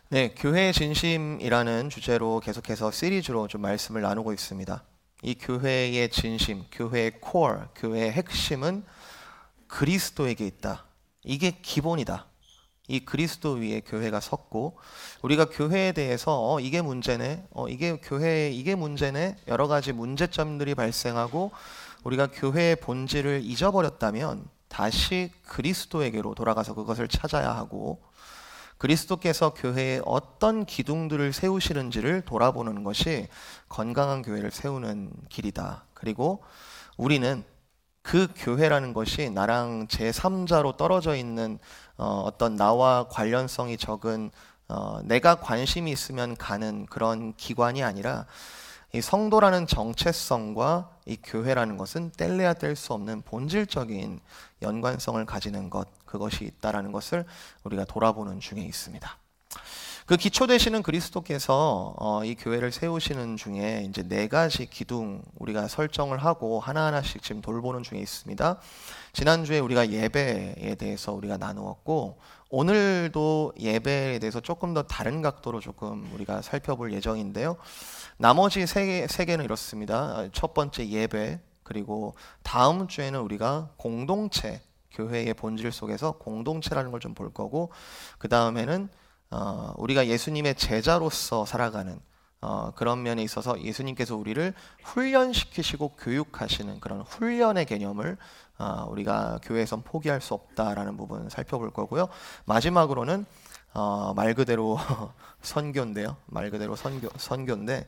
네, 교회의 진심이라는 주제로 계속해서 시리즈로 좀 말씀을 나누고 있습니다. 이 교회의 진심, 교회의 코어, 교회의 핵심은 그리스도에게 있다. 이게 기본이다. 이 그리스도 위에 교회가 섰고, 우리가 교회에 대해서 이게 문제네, 이게 문제네, 여러 가지 문제점들이 발생하고 우리가 교회의 본질을 잊어버렸다면 다시 그리스도에게로 돌아가서 그것을 찾아야 하고, 그리스도께서 교회에 어떤 기둥들을 세우시는지를 돌아보는 것이 건강한 교회를 세우는 길이다. 그리고 우리는 그 교회라는 것이 나랑 제3자로 떨어져 있는 어떤 나와 관련성이 적은 내가 관심이 있으면 가는 그런 기관이 아니라, 이 성도라는 정체성과 이 교회라는 것은 뗄래야 뗄 수 없는 본질적인 연관성을 가지는 것, 그것이 있다라는 것을 우리가 돌아보는 중에 있습니다. 그 기초 되시는 그리스도께서 이 교회를 세우시는 중에 이제 네 가지 기둥 우리가 설정을 하고 하나하나씩 지금 돌보는 중에 있습니다. 지난주에 우리가 예배에 대해서 우리가 나누었고, 오늘도 예배에 대해서 조금 더 다른 각도로 조금 우리가 살펴볼 예정인데요. 나머지 세 개는 이렇습니다. 첫 번째 예배, 그리고 다음 주에는 우리가 공동체, 교회의 본질 속에서 공동체라는 걸 좀 볼 거고, 그 다음에는 우리가 예수님의 제자로서 살아가는 그런 면에 있어서 예수님께서 우리를 훈련시키시고 교육하시는 그런 훈련의 개념을 우리가 교회에선 포기할 수 없다라는 부분 살펴볼 거고요. 마지막으로는 말 그대로 선교인데요. 말 그대로 선교인데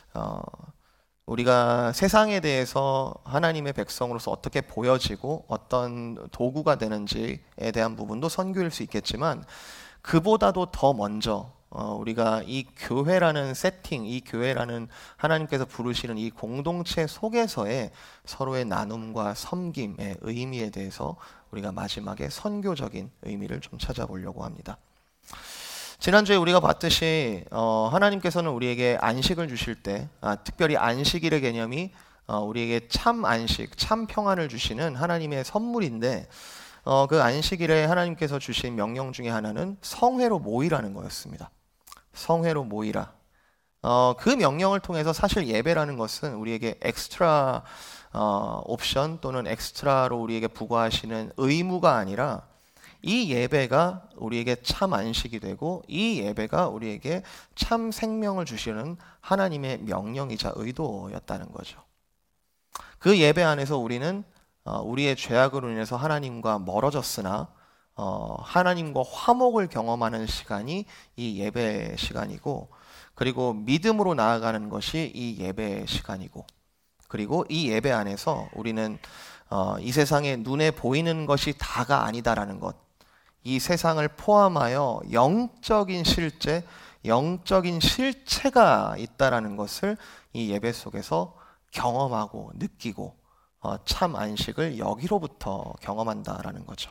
우리가 세상에 대해서 하나님의 백성으로서 어떻게 보여지고 어떤 도구가 되는지에 대한 부분도 선교일 수 있겠지만, 그보다도 더 먼저 우리가 이 교회라는 세팅, 이 교회라는 하나님께서 부르시는 이 공동체 속에서의 서로의 나눔과 섬김의 의미에 대해서 우리가 마지막에 선교적인 의미를 좀 찾아보려고 합니다. 지난주에 우리가 봤듯이 하나님께서는 우리에게 안식을 주실 때, 특별히 안식일의 개념이 우리에게 참 안식, 참 평안을 주시는 하나님의 선물인데, 그 안식일에 하나님께서 주신 명령 중에 하나는 성회로 모이라는 거였습니다. 성회로 모이라. 그 명령을 통해서 사실 예배라는 것은 우리에게 엑스트라 옵션 또는 엑스트라로 우리에게 부과하시는 의무가 아니라, 이 예배가 우리에게 참 안식이 되고 이 예배가 우리에게 참 생명을 주시는 하나님의 명령이자 의도였다는 거죠. 그 예배 안에서 우리는 우리의 죄악으로 인해서 하나님과 멀어졌으나 하나님과 화목을 경험하는 시간이 이 예배 시간이고, 그리고 믿음으로 나아가는 것이 이 예배 시간이고, 그리고 이 예배 안에서 우리는 이 세상에 눈에 보이는 것이 다가 아니다라는 것, 이 세상을 포함하여 영적인 실제, 영적인 실체가 있다라는 것을 이 예배 속에서 경험하고 느끼고 참 안식을 여기로부터 경험한다라는 거죠.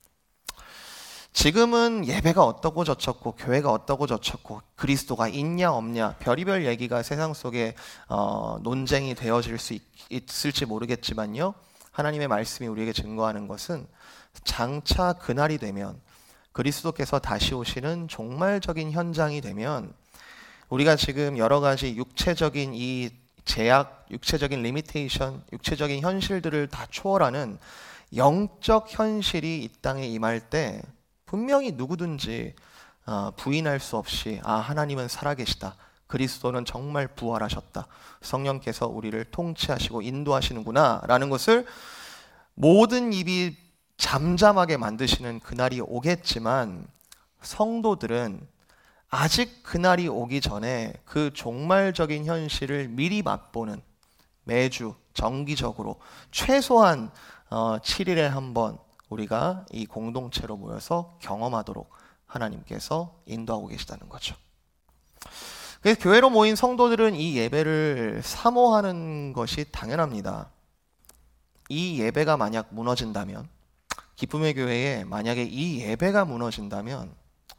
지금은 예배가 어떻고 저쩌고 교회가 어떻고 저쩌고 그리스도가 있냐 없냐 별의별 얘기가 세상 속에 논쟁이 되어질 수 있을지 모르겠지만요, 하나님의 말씀이 우리에게 증거하는 것은 장차 그날이 되면, 그리스도께서 다시 오시는 종말적인 현장이 되면, 우리가 지금 여러 가지 육체적인 이 제약, 육체적인 리미테이션, 육체적인 현실들을 다 초월하는 영적 현실이 이 땅에 임할 때 분명히 누구든지 부인할 수 없이 하나님은 살아계시다, 그리스도는 정말 부활하셨다, 성령께서 우리를 통치하시고 인도하시는구나 라는 것을 모든 입이 잠잠하게 만드시는 그날이 오겠지만, 성도들은 아직 그날이 오기 전에 그 종말적인 현실을 미리 맛보는, 매주 정기적으로 최소한 7일에 한 번 우리가 이 공동체로 모여서 경험하도록 하나님께서 인도하고 계시다는 거죠. 그래서 교회로 모인 성도들은 이 예배를 사모하는 것이 당연합니다. 이 예배가 만약 무너진다면, 기쁨의 교회에 만약에 이 예배가 무너진다면,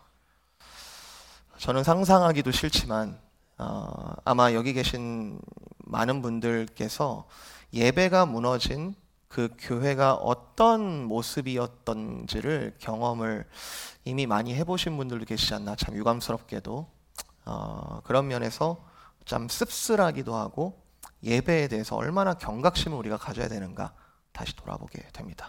저는 상상하기도 싫지만 아마 여기 계신 많은 분들께서 예배가 무너진 그 교회가 어떤 모습이었던지를 경험을 이미 많이 해보신 분들도 계시지 않나, 참 유감스럽게도. 그런 면에서 참 씁쓸하기도 하고 예배에 대해서 얼마나 경각심을 우리가 가져야 되는가 다시 돌아보게 됩니다.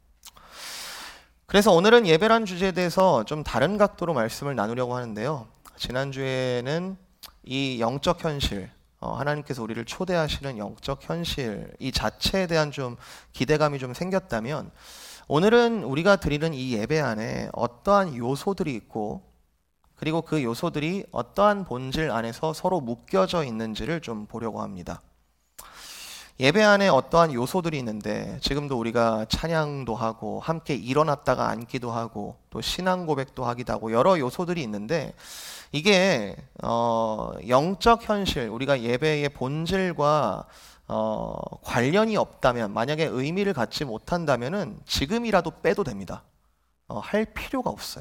그래서 오늘은 예배란 주제에 대해서 좀 다른 각도로 말씀을 나누려고 하는데요. 지난주에는 이 영적 현실, 하나님께서 우리를 초대하시는 영적 현실 이 자체에 대한 좀 기대감이 좀 생겼다면, 오늘은 우리가 드리는 이 예배 안에 어떠한 요소들이 있고, 그리고 그 요소들이 어떠한 본질 안에서 서로 묶여져 있는지를 좀 보려고 합니다. 예배 안에 어떠한 요소들이 있는데, 지금도 우리가 찬양도 하고 함께 일어났다가 앉기도 하고 또 신앙 고백도 하기도 하고 여러 요소들이 있는데, 이게 영적 현실, 우리가 예배의 본질과 관련이 없다면, 만약에 의미를 갖지 못한다면은 지금이라도 빼도 됩니다. 할 필요가 없어요.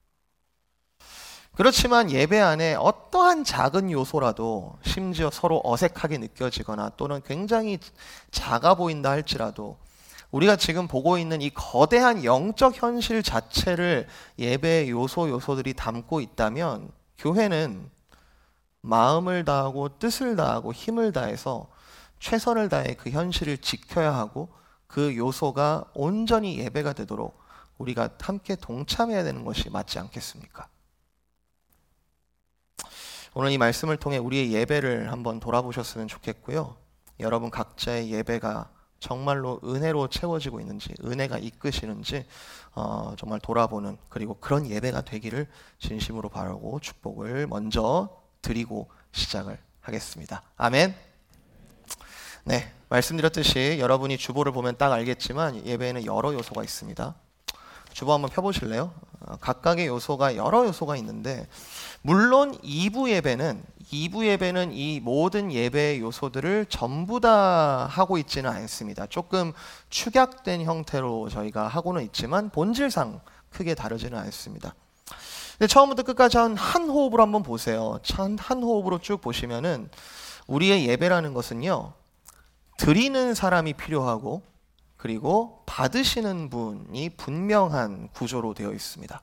그렇지만 예배 안에 어떠한 작은 요소라도, 심지어 서로 어색하게 느껴지거나 또는 굉장히 작아 보인다 할지라도, 우리가 지금 보고 있는 이 거대한 영적 현실 자체를 예배의 요소들이 담고 있다면, 교회는 마음을 다하고 뜻을 다하고 힘을 다해서 최선을 다해 그 현실을 지켜야 하고, 그 요소가 온전히 예배가 되도록 우리가 함께 동참해야 되는 것이 맞지 않겠습니까? 오늘 이 말씀을 통해 우리의 예배를 한번 돌아보셨으면 좋겠고요. 여러분 각자의 예배가 정말로 은혜로 채워지고 있는지, 은혜가 이끄시는지 정말 돌아보는, 그리고 그런 예배가 되기를 진심으로 바라고 축복을 먼저 드리고 시작을 하겠습니다. 아멘. 네, 말씀드렸듯이 여러분이 주보를 보면 딱 알겠지만 예배에는 여러 요소가 있습니다. 주보 한번 펴보실래요? 각각의 요소가, 여러 요소가 있는데, 물론 2부 예배는 이 모든 예배의 요소들을 전부 다 하고 있지는 않습니다. 조금 축약된 형태로 저희가 하고는 있지만 본질상 크게 다르지는 않습니다. 근데 처음부터 끝까지 한 호흡으로 한번 보세요. 한 호흡으로 쭉 보시면은 우리의 예배라는 것은요, 드리는 사람이 필요하고 그리고 받으시는 분이 분명한 구조로 되어 있습니다.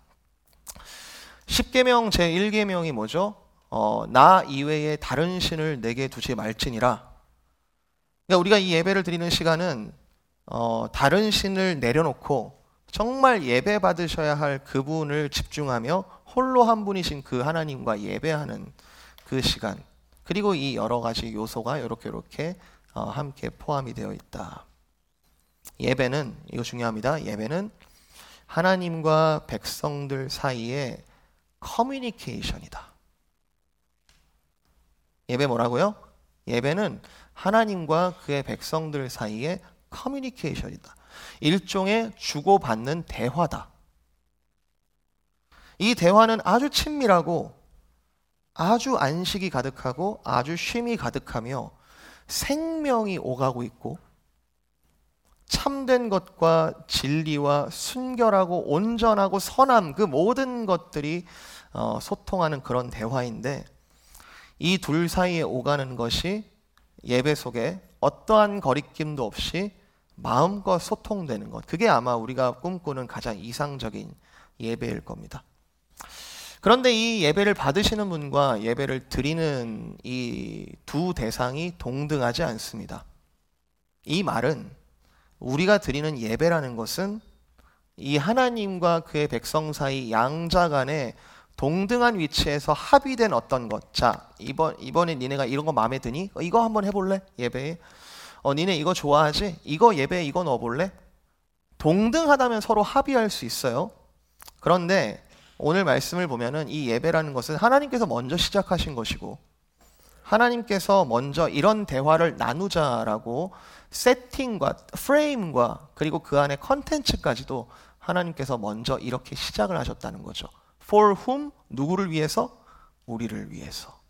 10계명 제1계명이 뭐죠? 나 이외에 다른 신을 내게 두지 말지니라. 그러니까 우리가 이 예배를 드리는 시간은 다른 신을 내려놓고 정말 예배 받으셔야 할 그분을 집중하며 홀로 한 분이신 그 하나님과 예배하는 그 시간, 그리고 이 여러 가지 요소가 이렇게 함께 포함이 되어 있다. 예배는, 이거 중요합니다. 예배는 하나님과 백성들 사이에 커뮤니케이션이다. 예배 뭐라고요? 예배는 하나님과 그의 백성들 사이에 커뮤니케이션이다. 일종의 주고받는 대화다. 이 대화는 아주 친밀하고 아주 안식이 가득하고 아주 쉼이 가득하며 생명이 오가고 있고, 참된 것과 진리와 순결하고 온전하고 선함, 그 모든 것들이 소통하는 그런 대화인데, 이 둘 사이에 오가는 것이 예배 속에 어떠한 거리낌도 없이 마음과 소통되는 것, 그게 아마 우리가 꿈꾸는 가장 이상적인 예배일 겁니다. 그런데 이 예배를 받으시는 분과 예배를 드리는 이 두 대상이 동등하지 않습니다. 이 말은 우리가 드리는 예배라는 것은 이 하나님과 그의 백성 사이 양자 간에 동등한 위치에서 합의된 어떤 것. 자, 이번에 니네가 이런 거 마음에 드니? 이거 한번 해볼래? 예배에. 니네 이거 좋아하지? 이거 예배에 이거 넣어볼래? 동등하다면 서로 합의할 수 있어요. 그런데 오늘 말씀을 보면은 이 예배라는 것은 하나님께서 먼저 시작하신 것이고, 하나님께서 먼저 이런 대화를 나누자라고 세팅과 프레임과 그리고 그 안에 컨텐츠까지도 하나님께서 먼저 이렇게 시작을 하셨다는 거죠. For whom? 누구를 위해서? 우리를 위해서.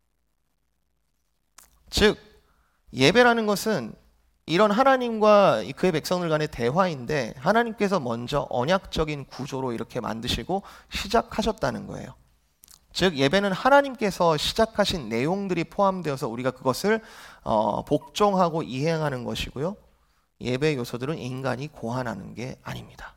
즉 예배라는 것은 이런 하나님과 그의 백성들 간의 대화인데, 하나님께서 먼저 언약적인 구조로 이렇게 만드시고 시작하셨다는 거예요. 즉 예배는 하나님께서 시작하신 내용들이 포함되어서 우리가 그것을 복종하고 이행하는 것이고요. 예배 요소들은 인간이 고안하는 게 아닙니다.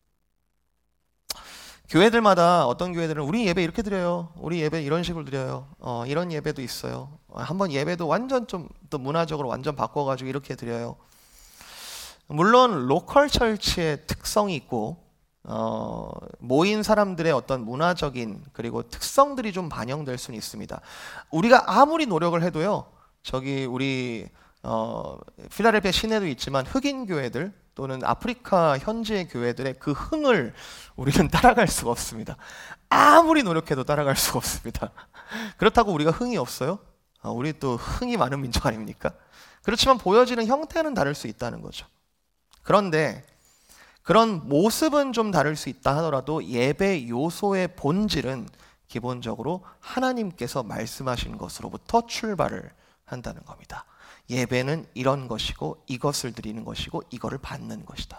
교회들마다 어떤 교회들은 우리 예배 이렇게 드려요. 우리 예배 이런 식으로 드려요. 이런 예배도 있어요. 한번 예배도 완전 좀 또 문화적으로 완전 바꿔가지고 이렇게 드려요. 물론 로컬 철치의 특성이 있고 모인 사람들의 어떤 문화적인 그리고 특성들이 좀 반영될 수는 있습니다. 우리가 아무리 노력을 해도요. 저기 우리 필라델피아 시내도 있지만 흑인 교회들 또는 아프리카 현지의 교회들의 그 흥을 우리는 따라갈 수가 없습니다. 아무리 노력해도 따라갈 수가 없습니다. 그렇다고 우리가 흥이 없어요? 우리 또 흥이 많은 민족 아닙니까? 그렇지만 보여지는 형태는 다를 수 있다는 거죠. 그런데 그런 모습은 좀 다를 수 있다 하더라도 예배 요소의 본질은 기본적으로 하나님께서 말씀하신 것으로부터 출발을 한다는 겁니다. 예배는 이런 것이고 이것을 드리는 것이고 이거를 받는 것이다.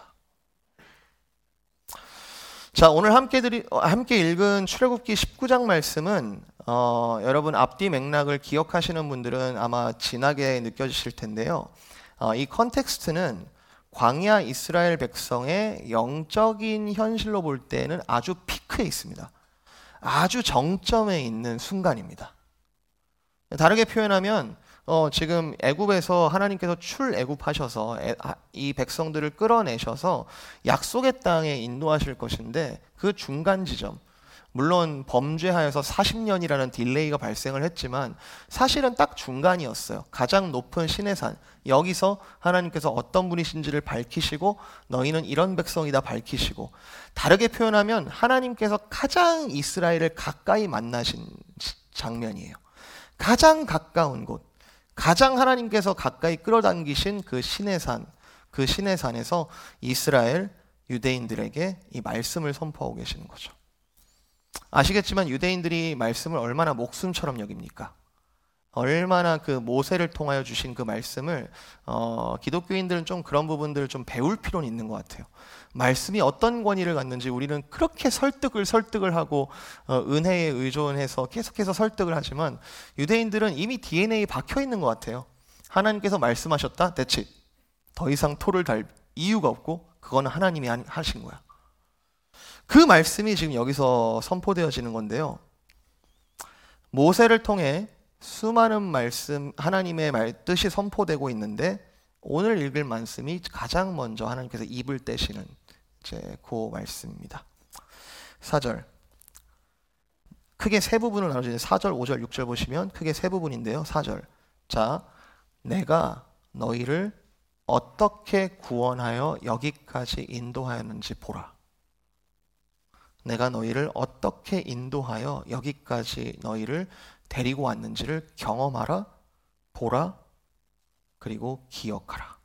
자, 오늘 함께 읽은 출애굽기 19장 말씀은 여러분 앞뒤 맥락을 기억하시는 분들은 아마 진하게 느껴지실 텐데요. 이 컨텍스트는 광야 이스라엘 백성의 영적인 현실로 볼 때는 아주 피크에 있습니다. 아주 정점에 있는 순간입니다. 다르게 표현하면 지금 애굽에서 하나님께서 출애굽하셔서 이 백성들을 끌어내셔서 약속의 땅에 인도하실 것인데 그 중간 지점, 물론 범죄하여서 40년이라는 딜레이가 발생을 했지만 사실은 딱 중간이었어요. 가장 높은 시내산, 여기서 하나님께서 어떤 분이신지를 밝히시고 너희는 이런 백성이다 밝히시고, 다르게 표현하면 하나님께서 가장 이스라엘을 가까이 만나신 장면이에요. 가장 가까운 곳, 가장 하나님께서 가까이 끌어당기신 그 시내산, 그 시내산에서 이스라엘 유대인들에게 이 말씀을 선포하고 계시는 거죠. 아시겠지만 유대인들이 말씀을 얼마나 목숨처럼 여깁니까? 얼마나 그 모세를 통하여 주신 그 말씀을 기독교인들은 좀 그런 부분들을 좀 배울 필요는 있는 것 같아요. 말씀이 어떤 권위를 갖는지 우리는 그렇게 설득을 하고 은혜에 의존해서 계속해서 설득을 하지만 유대인들은 이미 DNA에 박혀 있는 것 같아요. 하나님께서 말씀하셨다, that's it. 더 이상 토를 달 이유가 없고 그거는 하나님이 하신 거야. 그 말씀이 지금 여기서 선포되어지는 건데요. 모세를 통해 수많은 말씀, 하나님의 뜻이 선포되고 있는데 오늘 읽을 말씀이 가장 먼저 하나님께서 입을 떼시는 그 말씀입니다. 4절. 크게 세 부분을 나눠주는데 4절, 5절, 6절 보시면 크게 세 부분인데요. 4절. 자, 내가 너희를 어떻게 구원하여 여기까지 인도하였는지 보라. 내가 너희를 어떻게 인도하여 여기까지 너희를 데리고 왔는지를 경험하라, 보라, 그리고 기억하라.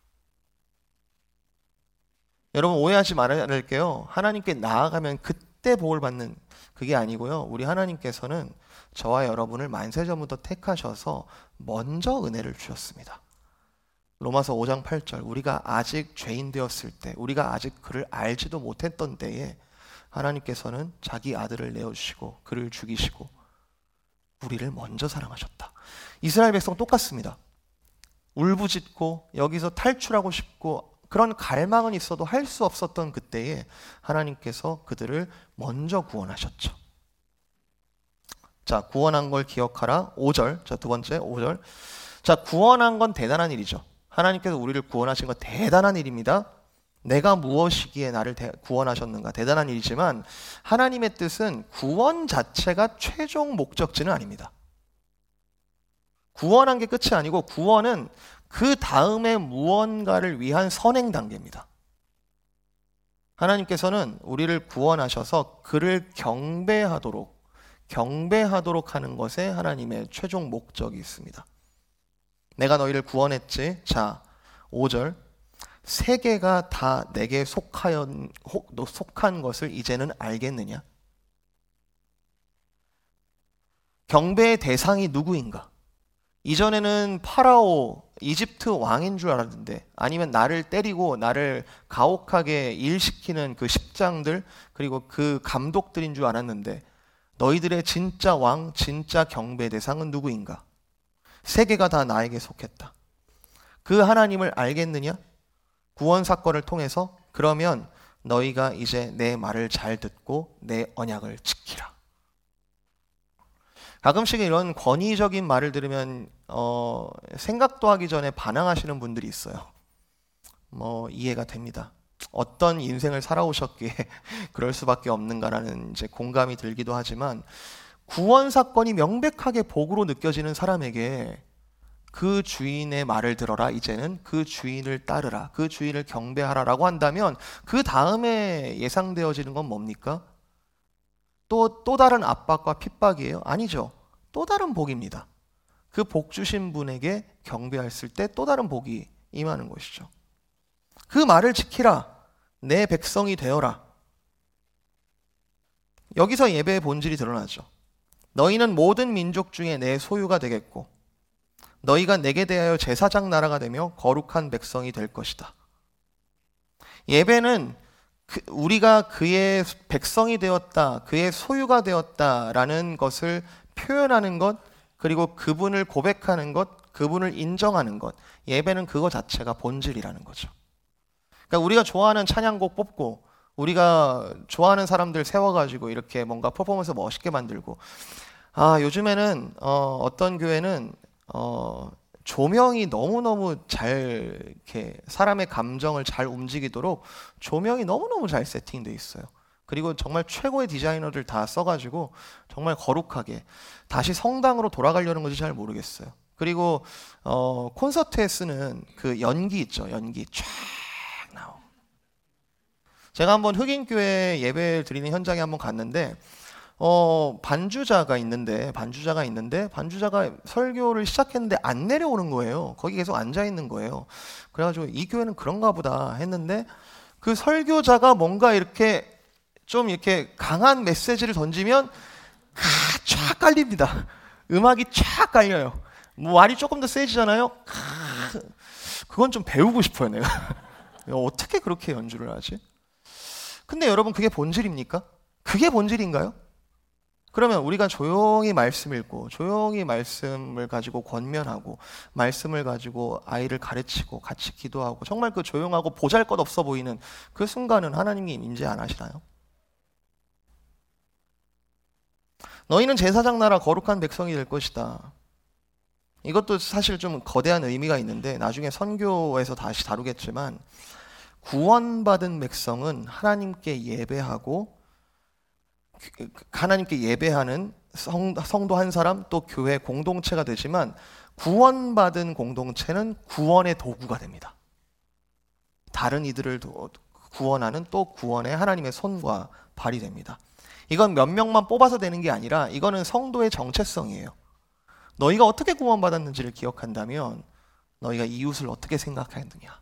여러분 오해하지 말아야 할게요. 하나님께 나아가면 그때 복을 받는 그게 아니고요. 우리 하나님께서는 저와 여러분을 만세전부터 택하셔서 먼저 은혜를 주셨습니다. 로마서 5장 8절, 우리가 아직 죄인 되었을 때, 우리가 아직 그를 알지도 못했던 때에 하나님께서는 자기 아들을 내어주시고 그를 죽이시고 우리를 먼저 사랑하셨다. 이스라엘 백성 똑같습니다. 울부짖고 여기서 탈출하고 싶고 그런 갈망은 있어도 할 수 없었던 그때에 하나님께서 그들을 먼저 구원하셨죠. 자, 구원한 걸 기억하라. 5절. 자, 두 번째 5절. 자, 구원한 건 대단한 일이죠. 하나님께서 우리를 구원하신 건 대단한 일입니다. 내가 무엇이기에 나를 구원하셨는가? 대단한 일이지만 하나님의 뜻은 구원 자체가 최종 목적지는 아닙니다. 구원한 게 끝이 아니고 구원은 그 다음에 무언가를 위한 선행 단계입니다. 하나님께서는 우리를 구원하셔서 그를 경배하도록 하는 것에 하나님의 최종 목적이 있습니다. 내가 너희를 구원했지. 자, 5절. 세계가 다 내게 속한 것을 이제는 알겠느냐? 경배의 대상이 누구인가? 이전에는 파라오, 이집트 왕인 줄 알았는데, 아니면 나를 때리고 나를 가혹하게 일시키는 그 십장들, 그리고 그 감독들인 줄 알았는데, 너희들의 진짜 왕, 진짜 경배 대상은 누구인가? 세계가 다 나에게 속했다. 그 하나님을 알겠느냐? 구원 사건을 통해서 그러면 너희가 이제 내 말을 잘 듣고 내 언약을 지키라. 가끔씩 이런 권위적인 말을 들으면 생각도 하기 전에 반항하시는 분들이 있어요. 이해가 됩니다. 어떤 인생을 살아오셨기에 그럴 수밖에 없는가라는 이제 공감이 들기도 하지만, 구원 사건이 명백하게 복으로 느껴지는 사람에게 그 주인의 말을 들어라, 이제는 그 주인을 따르라, 그 주인을 경배하라라고 한다면 그 다음에 예상되어지는 건 뭡니까? 또 다른 압박과 핍박이에요? 아니죠. 또 다른 복입니다. 그 복 주신 분에게 경배했을 때 또 다른 복이 임하는 것이죠. 그 말을 지키라. 내 백성이 되어라. 여기서 예배의 본질이 드러나죠. 너희는 모든 민족 중에 내 소유가 되겠고 너희가 내게 대하여 제사장 나라가 되며 거룩한 백성이 될 것이다. 예배는 우리가 그의 백성이 되었다, 그의 소유가 되었다라는 것을 표현하는 것, 그리고 그분을 고백하는 것, 그분을 인정하는 것, 예배는 그거 자체가 본질이라는 거죠. 그러니까 우리가 좋아하는 찬양곡 뽑고 우리가 좋아하는 사람들 세워가지고 이렇게 뭔가 퍼포먼스 멋있게 만들고, 요즘에는 어떤 교회는 조명이 너무너무 잘 이렇게 사람의 감정을 잘 움직이도록 조명이 너무너무 잘 세팅되어 있어요. 그리고 정말 최고의 디자이너들 다 써가지고 정말 거룩하게 다시 성당으로 돌아가려는 건지 잘 모르겠어요. 그리고 콘서트에 쓰는 그 연기 있죠. 연기 쫙 나오고. 제가 한번 흑인교회 예배를 드리는 현장에 한번 갔는데 반주자가 있는데 반주자가 설교를 시작했는데 안 내려오는 거예요. 거기 계속 앉아 있는 거예요. 그래가지고 이 교회는 그런가 보다 했는데, 그 설교자가 뭔가 이렇게 좀 이렇게 강한 메시지를 던지면 쫙 깔립니다. 음악이 쫙 깔려요. 말이 조금 더 세지잖아요. 그건 좀 배우고 싶어요, 내가. 어떻게 그렇게 연주를 하지? 근데 여러분, 그게 본질입니까? 그게 본질인가요? 그러면 우리가 조용히 말씀 읽고 조용히 말씀을 가지고 권면하고 말씀을 가지고 아이를 가르치고 같이 기도하고 정말 그 조용하고 보잘것없어 보이는 그 순간은 하나님이 임재 안 하시나요? 너희는 제사장 나라 거룩한 백성이 될 것이다. 이것도 사실 좀 거대한 의미가 있는데 나중에 선교에서 다시 다루겠지만, 구원받은 백성은 하나님께 예배하고 하나님께 예배하는 성도 한 사람, 또 교회 공동체가 되지만, 구원받은 공동체는 구원의 도구가 됩니다. 다른 이들을 구원하는 또 구원의 하나님의 손과 발이 됩니다. 이건 몇 명만 뽑아서 되는 게 아니라 이거는 성도의 정체성이에요. 너희가 어떻게 구원받았는지를 기억한다면 너희가 이웃을 어떻게 생각하느냐.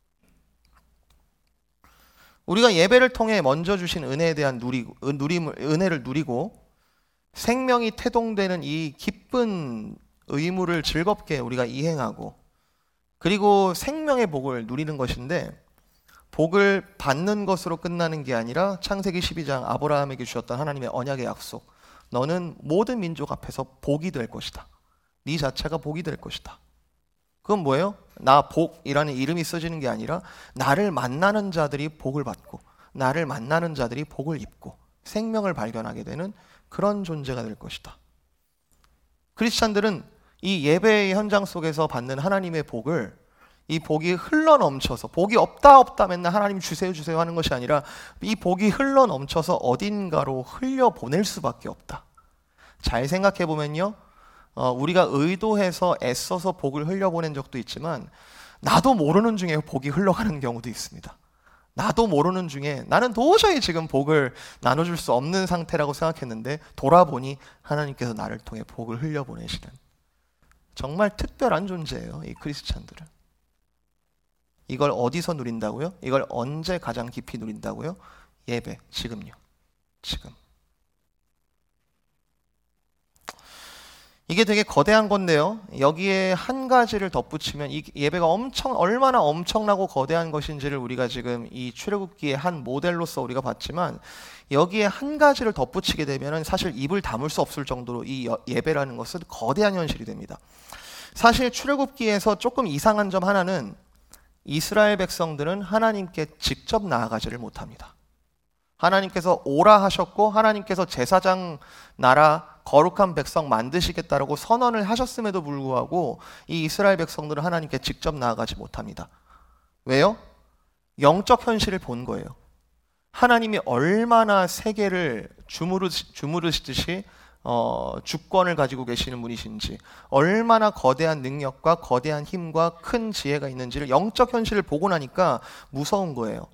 우리가 예배를 통해 먼저 주신 은혜에 대한 은혜를 누리고 생명이 태동되는 이 기쁜 의무를 즐겁게 우리가 이행하고, 그리고 생명의 복을 누리는 것인데, 복을 받는 것으로 끝나는 게 아니라 창세기 12장 아브라함에게 주셨던 하나님의 언약의 약속, 너는 모든 민족 앞에서 복이 될 것이다. 네 자체가 복이 될 것이다. 그건 뭐예요? 나 복이라는 이름이 써지는 게 아니라 나를 만나는 자들이 복을 받고 나를 만나는 자들이 복을 입고 생명을 발견하게 되는 그런 존재가 될 것이다. 크리스찬들은 이 예배의 현장 속에서 받는 하나님의 복을, 이 복이 흘러넘쳐서, 복이 없다 맨날 하나님 주세요 하는 것이 아니라 이 복이 흘러넘쳐서 어딘가로 흘려보낼 수밖에 없다. 잘 생각해 보면요, 우리가 의도해서 애써서 복을 흘려보낸 적도 있지만 나도 모르는 중에 복이 흘러가는 경우도 있습니다. 나도 모르는 중에 나는 도저히 지금 복을 나눠줄 수 없는 상태라고 생각했는데 돌아보니 하나님께서 나를 통해 복을 흘려보내시는 정말 특별한 존재예요, 이 크리스찬들은. 이걸 어디서 누린다고요? 이걸 언제 가장 깊이 누린다고요? 예배, 지금요. 지금. 이게 되게 거대한 건데요, 여기에 한 가지를 덧붙이면 이 예배가 얼마나 엄청나고 거대한 것인지를 우리가 지금 이 출애굽기의 한 모델로서 우리가 봤지만, 여기에 한 가지를 덧붙이게 되면 사실 입을 다물 수 없을 정도로 이 예배라는 것은 거대한 현실이 됩니다. 사실 출애굽기에서 조금 이상한 점 하나는 이스라엘 백성들은 하나님께 직접 나아가지를 못합니다. 하나님께서 오라 하셨고 하나님께서 제사장 나라 거룩한 백성 만드시겠다라고 선언을 하셨음에도 불구하고 이 이스라엘 백성들은 하나님께 직접 나아가지 못합니다. 왜요? 영적 현실을 본 거예요. 하나님이 얼마나 세계를 주무르시듯이 주권을 가지고 계시는 분이신지, 얼마나 거대한 능력과 거대한 힘과 큰 지혜가 있는지를 영적 현실을 보고 나니까 무서운 거예요.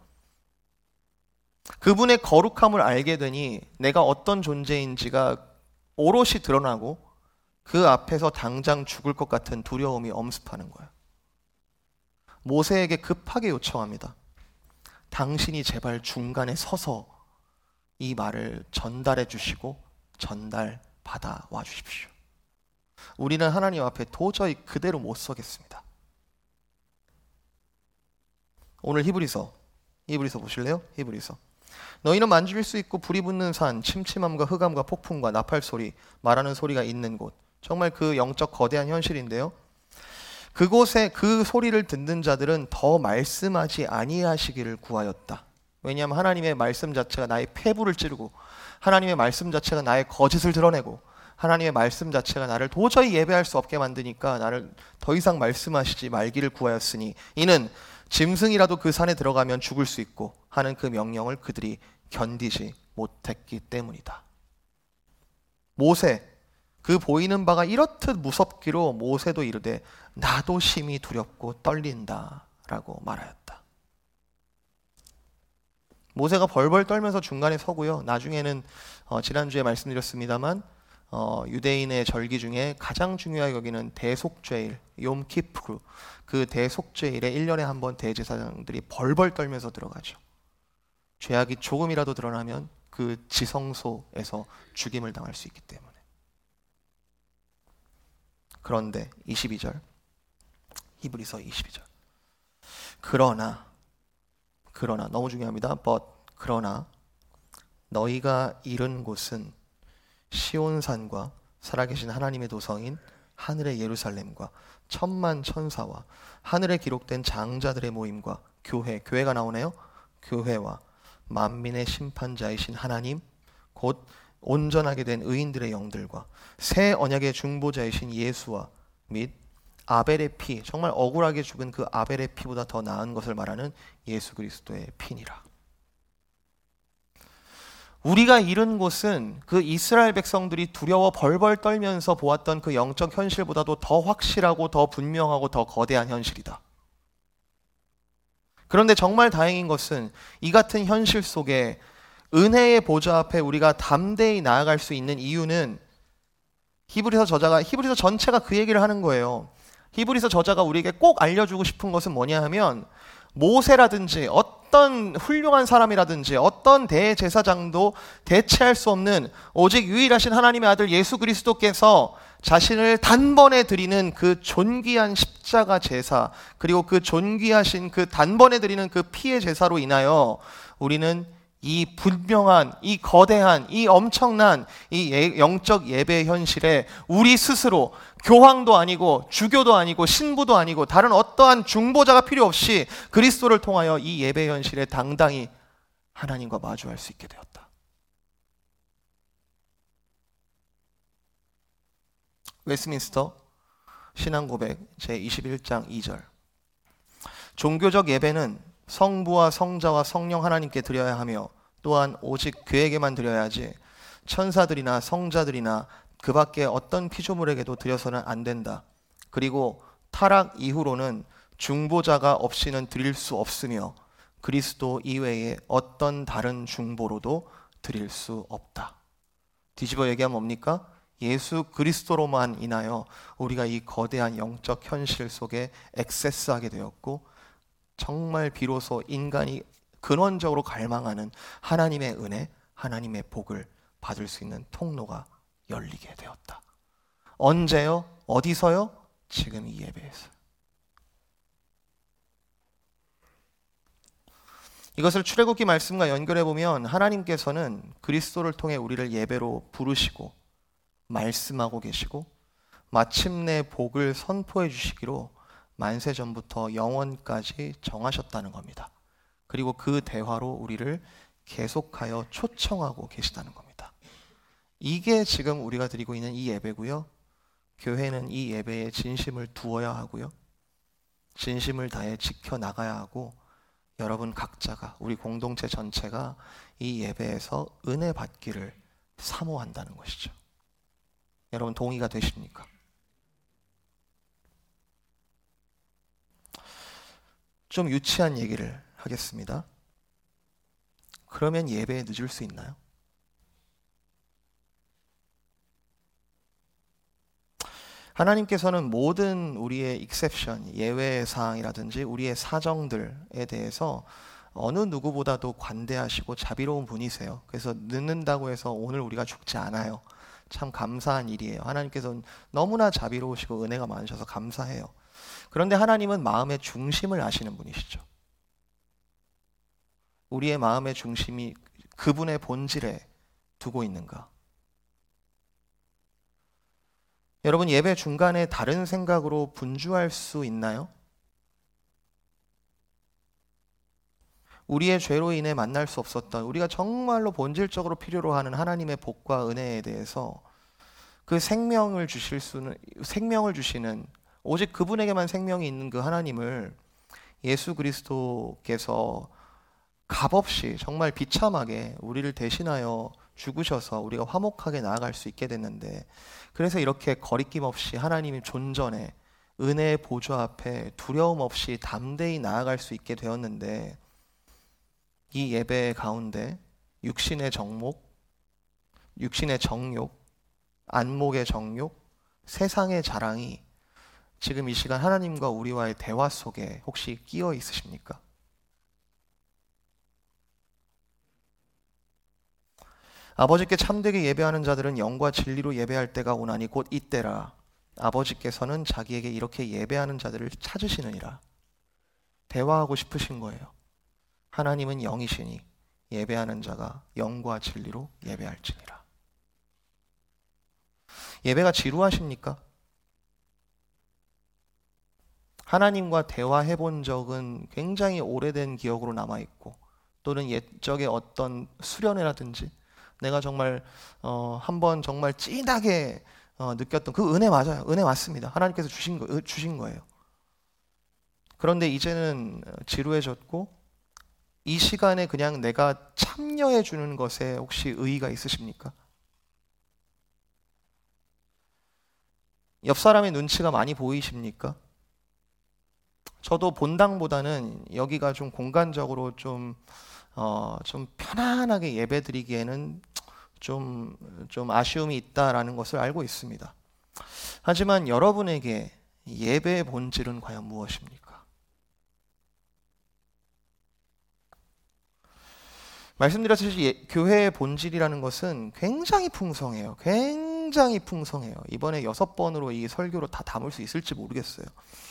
그분의 거룩함을 알게 되니 내가 어떤 존재인지가 오롯이 드러나고 그 앞에서 당장 죽을 것 같은 두려움이 엄습하는 거예요. 모세에게 급하게 요청합니다. 당신이 제발 중간에 서서 이 말을 전달해 주시고 전달받아 와 주십시오. 우리는 하나님 앞에 도저히 그대로 못 서겠습니다. 오늘 히브리서 보실래요? 히브리서. 너희는 만질 수 있고 불이 붙는 산, 침침함과 흑암과 폭풍과 나팔 소리, 말하는 소리가 있는 곳. 정말 그 영적 거대한 현실인데요. 그곳에 그 소리를 듣는 자들은 더 말씀하지 아니하시기를 구하였다. 왜냐하면 하나님의 말씀 자체가 나의 폐부를 찌르고, 하나님의 말씀 자체가 나의 거짓을 드러내고, 하나님의 말씀 자체가 나를 도저히 예배할 수 없게 만드니까 나를 더 이상 말씀하시지 말기를 구하였으니 이는 짐승이라도 그 산에 들어가면 죽을 수 있고 하는 그 명령을 그들이 견디지 못했기 때문이다. 모세, 그 보이는 바가 이렇듯 무섭기로 모세도 이르되 나도 심히 두렵고 떨린다 라고 말하였다. 모세가 벌벌 떨면서 중간에 서고요. 나중에는 지난주에 말씀드렸습니다만 유대인의 절기 중에 가장 중요하게 여기는 대속죄일, 욤키프르, 그 대속죄일에 1년에 한 번 대제사장들이 벌벌 떨면서 들어가죠. 죄악이 조금이라도 드러나면 그 지성소에서 죽임을 당할 수 있기 때문에. 그런데 22절, 히브리서 22절. 그러나 너무 중요합니다. 그러나 너희가 이른 곳은 시온산과 살아계신 하나님의 도성인 하늘의 예루살렘과 천만 천사와 하늘에 기록된 장자들의 모임과 교회가 나오네요. 교회와 만민의 심판자이신 하나님, 곧 온전하게 된 의인들의 영들과 새 언약의 중보자이신 예수와 및 아벨의 피, 정말 억울하게 죽은 그 아벨의 피보다 더 나은 것을 말하는 예수 그리스도의 피니라. 우리가 이른 곳은 그 이스라엘 백성들이 두려워 벌벌 떨면서 보았던 그 영적 현실보다도 더 확실하고 더 분명하고 더 거대한 현실이다. 그런데 정말 다행인 것은 이 같은 현실 속에 은혜의 보좌 앞에 우리가 담대히 나아갈 수 있는 이유는 히브리서 전체가 그 얘기를 하는 거예요. 히브리서 저자가 우리에게 꼭 알려주고 싶은 것은 뭐냐 하면 모세라든지 어떤 훌륭한 사람이라든지 어떤 대제사장도 대체할 수 없는 오직 유일하신 하나님의 아들 예수 그리스도께서 자신을 단번에 드리는 그 존귀한 십자가 제사, 그리고 그 존귀하신 그 단번에 드리는 그 피의 제사로 인하여 우리는 이 분명한, 이 거대한, 이 엄청난 이 영적 예배 현실에 우리 스스로 교황도 아니고 주교도 아니고 신부도 아니고 다른 어떠한 중보자가 필요 없이 그리스도를 통하여 이 예배 현실에 당당히 하나님과 마주할 수 있게 되었다. 웨스민스터 신앙고백 제21장 2절. 종교적 예배는 성부와 성자와 성령 하나님께 드려야 하며 또한 오직 그에게만 드려야지 천사들이나 성자들이나 그 밖에 어떤 피조물에게도 드려서는 안 된다. 그리고 타락 이후로는 중보자가 없이는 드릴 수 없으며 그리스도 이외에 어떤 다른 중보로도 드릴 수 없다. 뒤집어 얘기하면 뭡니까? 예수 그리스도로만 인하여 우리가 이 거대한 영적 현실 속에 액세스하게 되었고 정말 비로소 인간이 근원적으로 갈망하는 하나님의 은혜, 하나님의 복을 받을 수 있는 통로가 열리게 되었다. 언제요? 어디서요? 지금 이 예배에서. 이것을 출애굽기 말씀과 연결해 보면 하나님께서는 그리스도를 통해 우리를 예배로 부르시고 말씀하고 계시고 마침내 복을 선포해 주시기로 만세 전부터 영원까지 정하셨다는 겁니다. 그리고 그 대화로 우리를 계속하여 초청하고 계시다는 겁니다. 이게 지금 우리가 드리고 있는 이 예배고요. 교회는 이 예배에 진심을 두어야 하고요. 진심을 다해 지켜나가야 하고 여러분 각자가, 우리 공동체 전체가 이 예배에서 은혜 받기를 사모한다는 것이죠. 여러분 동의가 되십니까? 좀 유치한 얘기를 하겠습니다. 그러면 예배에 늦을 수 있나요? 하나님께서는 모든 우리의 익셉션, 예외 사항이라든지 우리의 사정들에 대해서 어느 누구보다도 관대하시고 자비로운 분이세요. 그래서 늦는다고 해서 오늘 우리가 죽지 않아요. 참 감사한 일이에요. 하나님께서는 너무나 자비로우시고 은혜가 많으셔서 감사해요. 그런데 하나님은 마음의 중심을 아시는 분이시죠. 우리의 마음의 중심이 그분의 본질에 두고 있는가? 여러분 예배 중간에 다른 생각으로 분주할 수 있나요? 우리의 죄로 인해 만날 수 없었던, 우리가 정말로 본질적으로 필요로 하는 하나님의 복과 은혜에 대해서 그 생명을 주시는 오직 그분에게만 생명이 있는 그 하나님을 예수 그리스도께서 값없이 정말 비참하게 우리를 대신하여 죽으셔서 우리가 화목하게 나아갈 수 있게 됐는데, 그래서 이렇게 거리낌 없이 하나님의 존전에 은혜의 보좌 앞에 두려움 없이 담대히 나아갈 수 있게 되었는데, 이 예배 가운데 육신의 정욕, 안목의 정욕, 세상의 자랑이 지금 이 시간 하나님과 우리와의 대화 속에 혹시 끼어 있으십니까? 아버지께 참되게 예배하는 자들은 영과 진리로 예배할 때가 오나니 곧 이때라. 아버지께서는 자기에게 이렇게 예배하는 자들을 찾으시느니라. 대화하고 싶으신 거예요. 하나님은 영이시니 예배하는 자가 영과 진리로 예배할지니라. 예배가 지루하십니까? 하나님과 대화해 본 적은 굉장히 오래된 기억으로 남아있고, 또는 옛적의 어떤 수련회라든지 내가 정말 한번 정말 진하게 느꼈던 그 은혜 맞아요. 은혜 맞습니다. 하나님께서 주신 거예요. 그런데 이제는 지루해졌고, 이 시간에 그냥 내가 참여해 주는 것에 혹시 의의가 있으십니까? 옆 사람의 눈치가 많이 보이십니까? 저도 본당보다는 여기가 좀 공간적으로 좀 편안하게 예배드리기에는 좀 아쉬움이 있다라는 것을 알고 있습니다. 하지만 여러분에게 예배의 본질은 과연 무엇입니까? 말씀드렸듯이 교회의 본질이라는 것은 굉장히 풍성해요. 굉장히 풍성해요. 이번에 6번으로 이 설교로 다 담을 수 있을지 모르겠어요.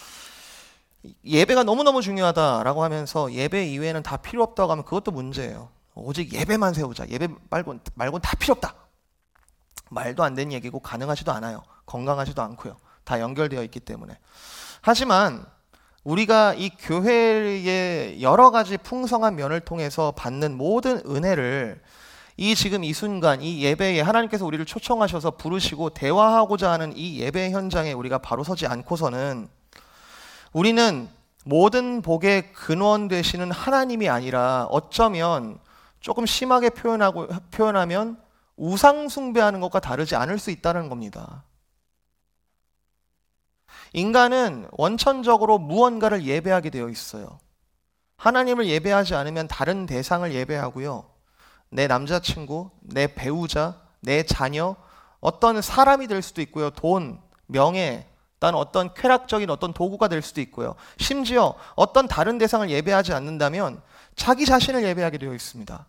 예배가 너무너무 중요하다라고 하면서 예배 이외에는 다 필요 없다고 하면 그것도 문제예요. 오직 예배만 세우자. 예배 말고는 다 필요 없다. 말도 안 되는 얘기고 가능하지도 않아요. 건강하지도 않고요. 다 연결되어 있기 때문에. 하지만 우리가 이 교회의 여러 가지 풍성한 면을 통해서 받는 모든 은혜를 지금 이 순간 이 예배에 하나님께서 우리를 초청하셔서 부르시고 대화하고자 하는 이 예배 현장에 우리가 바로 서지 않고서는 우리는 모든 복의 근원 되시는 하나님이 아니라 어쩌면 조금 심하게 표현하면 우상 숭배하는 것과 다르지 않을 수 있다는 겁니다. 인간은 원천적으로 무언가를 예배하게 되어 있어요. 하나님을 예배하지 않으면 다른 대상을 예배하고요. 내 남자친구, 내 배우자, 내 자녀, 어떤 사람이 될 수도 있고요. 돈, 명예, 딴 어떤 쾌락적인 어떤 도구가 될 수도 있고요. 심지어 어떤 다른 대상을 예배하지 않는다면 자기 자신을 예배하게 되어 있습니다.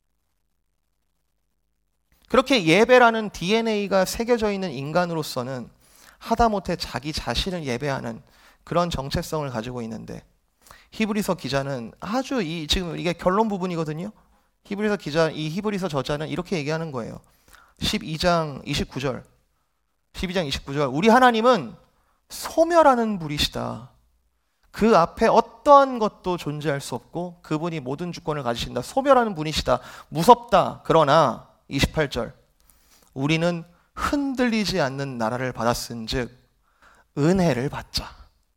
그렇게 예배라는 DNA가 새겨져 있는 인간으로서는 하다못해 자기 자신을 예배하는 그런 정체성을 가지고 있는데, 히브리서 기자는 아주 지금 이게 결론 부분이거든요. 히브리서 저자는 이렇게 얘기하는 거예요. 12장 29절. 우리 하나님은 소멸하는 분이시다. 그 앞에 어떠한 것도 존재할 수 없고 그분이 모든 주권을 가지신다. 소멸하는 분이시다. 무섭다. 그러나 28절 우리는 흔들리지 않는 나라를 받았은즉 은혜를 받자.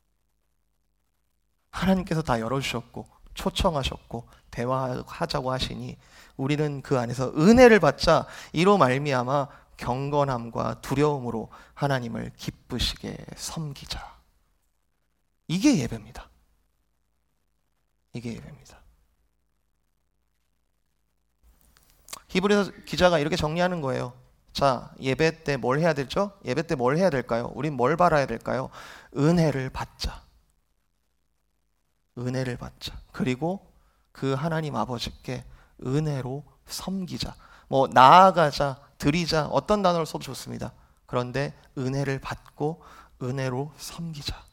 하나님께서 다 열어주셨고 초청하셨고 대화하자고 하시니 우리는 그 안에서 은혜를 받자. 이로 말미암아 경건함과 두려움으로 하나님을 기쁘시게 섬기자. 이게 예배입니다. 이게 예배입니다. 히브리서 기자가 이렇게 정리하는 거예요. 자, 예배 때 뭘 해야 되죠? 예배 때 뭘 해야 될까요? 우린 뭘 바라야 될까요? 은혜를 받자. 은혜를 받자. 그리고 그 하나님 아버지께 은혜로 섬기자. 뭐 나아가자, 드리자, 어떤 단어를 써도 좋습니다. 그런데 은혜를 받고 은혜로 섬기자.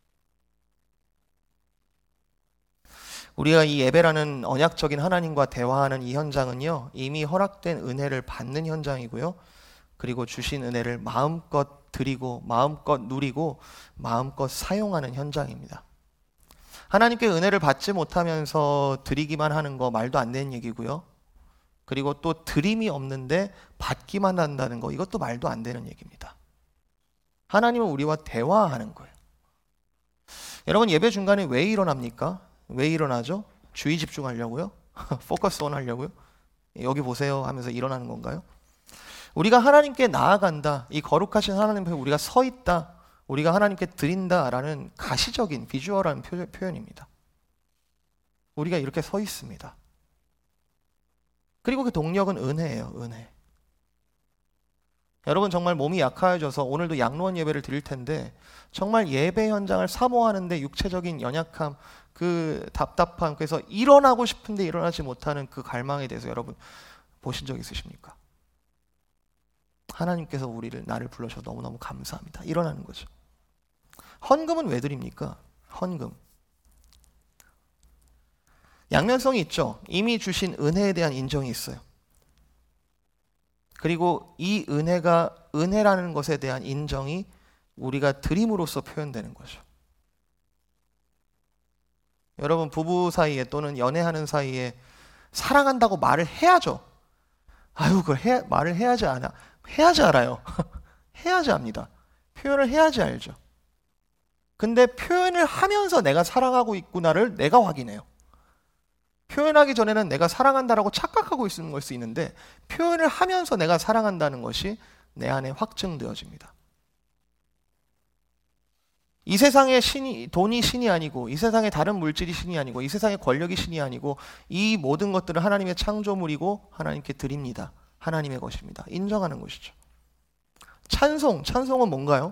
우리가 이 예배라는 언약적인 하나님과 대화하는 이 현장은요, 이미 허락된 은혜를 받는 현장이고요. 그리고 주신 은혜를 마음껏 드리고 마음껏 누리고 마음껏 사용하는 현장입니다. 하나님께 은혜를 받지 못하면서 드리기만 하는 거 말도 안 되는 얘기고요. 그리고 또 드림이 없는데 받기만 한다는 거, 이것도 말도 안 되는 얘기입니다. 하나님은 우리와 대화하는 거예요. 여러분, 예배 중간에 왜 일어납니까? 왜 일어나죠? 주의 집중하려고요? 포커스 온 하려고요? 여기 보세요 하면서 일어나는 건가요? 우리가 하나님께 나아간다, 이 거룩하신 하나님 앞에 우리가 서 있다, 우리가 하나님께 드린다라는 가시적인 비주얼한 표현입니다. 우리가 이렇게 서 있습니다. 그리고 그 동력은 은혜예요. 은혜. 여러분, 정말 몸이 약해져서 오늘도 양로원 예배를 드릴 텐데 정말 예배 현장을 사모하는데 육체적인 연약함, 그 답답함, 그래서 일어나고 싶은데 일어나지 못하는 그 갈망에 대해서 여러분 보신 적 있으십니까? 하나님께서 나를 불러셔서 너무너무 감사합니다. 일어나는 거죠. 헌금은 왜 드립니까? 헌금. 양면성이 있죠. 이미 주신 은혜에 대한 인정이 있어요. 그리고 이 은혜가 은혜라는 것에 대한 인정이 우리가 드림으로써 표현되는 거죠. 여러분, 부부 사이에 또는 연애하는 사이에 사랑한다고 말을 해야죠. 아유, 말을 해야지 않아. 해야지 알아요. 해야지 압니다. 표현을 해야지 알죠. 근데 표현을 하면서 내가 사랑하고 있구나를 내가 확인해요. 표현하기 전에는 내가 사랑한다라고 착각하고 있는 걸 수 있는데 표현을 하면서 내가 사랑한다는 것이 내 안에 확증되어집니다. 이 세상의 돈이 신이 아니고, 이 세상의 다른 물질이 신이 아니고, 이 세상의 권력이 신이 아니고, 이 모든 것들은 하나님의 창조물이고 하나님께 드립니다. 하나님의 것입니다. 인정하는 것이죠. 찬송은 뭔가요?